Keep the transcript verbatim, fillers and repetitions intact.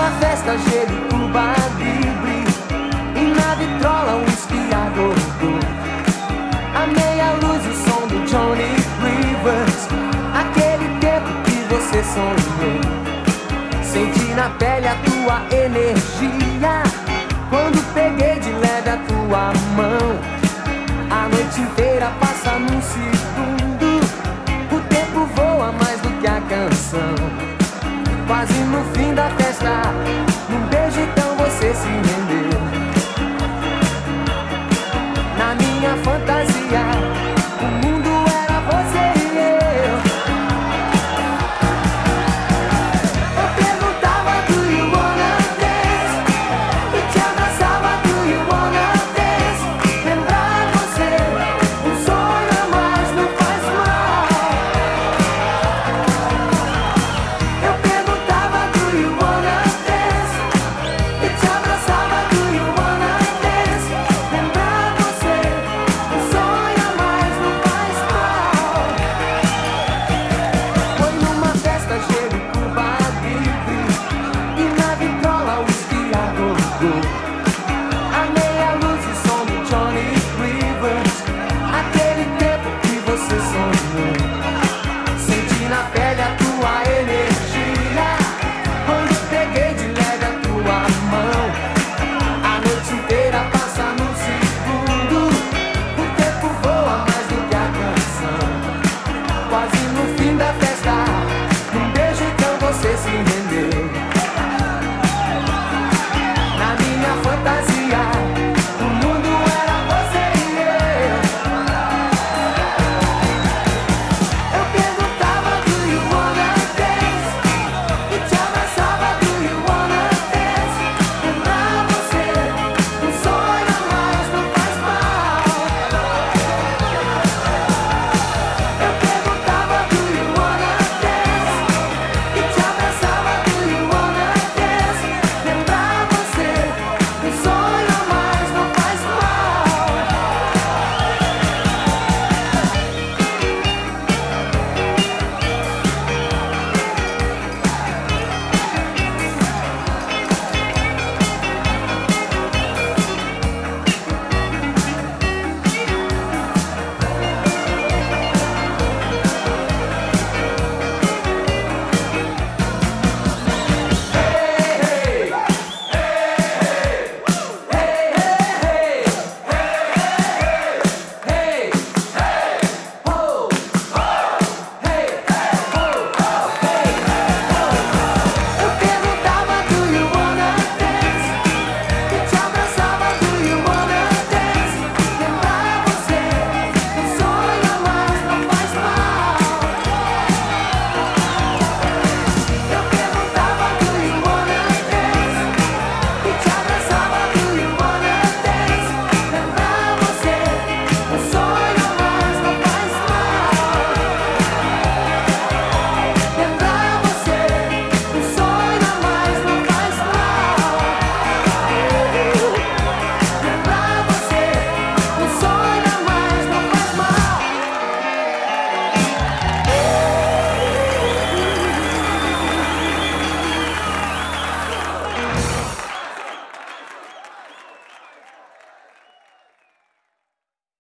festa, gelo e Cuba Libre, e na vitrola um esquiador. A meia luz, o som do Johnny Rivers, aquele tempo que você sonhou. Senti na pele a tua energia quando peguei de leve a tua mão. A noite inteira passa num segundo, o tempo voa mais do que a canção. Quase no fim da festa